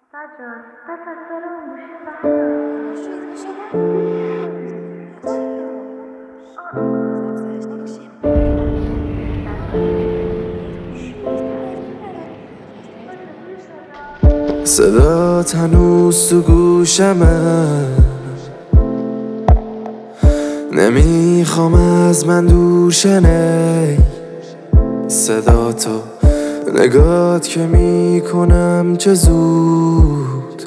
سجاد پس از سرمون گوشی بردار. صدات هنوز تو گوشمه، نمیخوام از من دور شنی صداتو، نگات که میکنم چه زود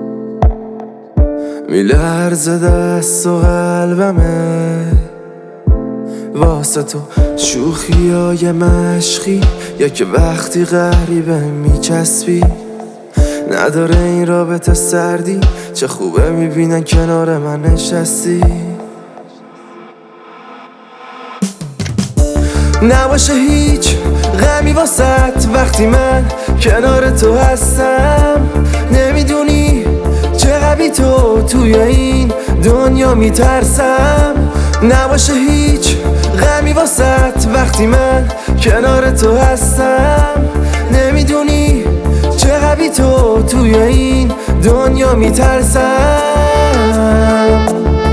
میلرزه دست و قلبمه واسه تو. شوخیای مشقی یا که وقتی غریبه میچسبی، نداره این رابطه سردی، چه خوبه میبینن کنار من نشستی. نباشه هیچ غمی واسط وقتی من کنار تو هستم، نمیدونی چقدر تو توی این دنیا میترسم. نباشه هیچ غمی واسط وقتی من کنار تو هستم، نمیدونی چقدر تو توی این دنیا میترسم.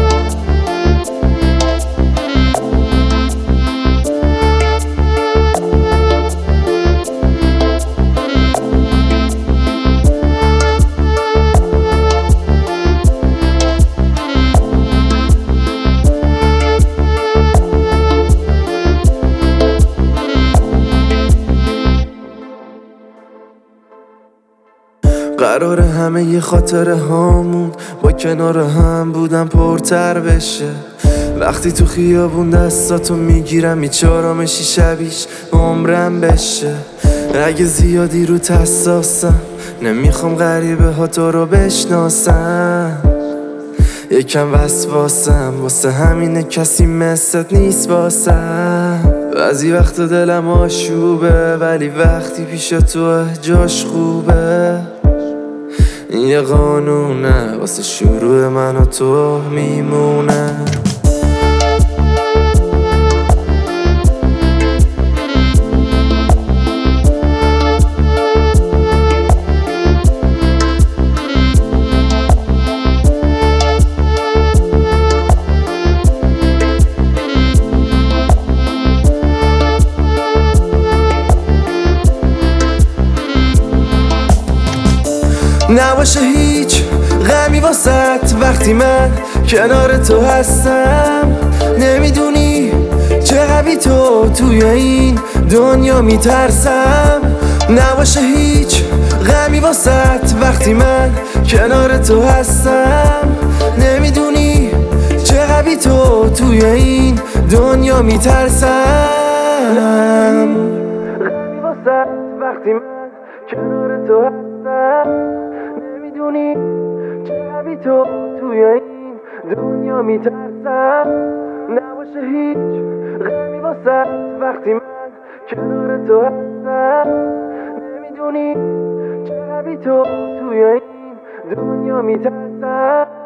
قراره همه ی خاطره هامون با کنار هم بودن پرتر بشه. وقتی تو خیابون دستاتو میگیرم میچارمشی شبیش عمرم بشه. اگه زیادی رو حساسم نمیخوام غریبه ها تو رو بشناسم. یکم وسواسم واسه همینه کسی مثلت نیست واسم. بعضی وقتا دلم آشوبه ولی وقتی پیش تو جاش خوبه. این یه قانونه واسه شروع من و تو میمونه. نباشه هیچ غمی واسط وقتی من کنار تو هستم، نمیدونی چقدر تو توی این دنیا میترسم. نباشه هیچ غمی واسط وقتی من کنار تو هستم، نمیدونی چقدر تو توی این دنیا میترسم. غمی واسط وقتی من کنار تو هستم، نمیدونی چقدر تو توی این دنیا میترسم. نباشه هیچ غمی واسط وقتی من کنار تو هستم، نمیدونی چقدر تو توی این دنیا میترسم.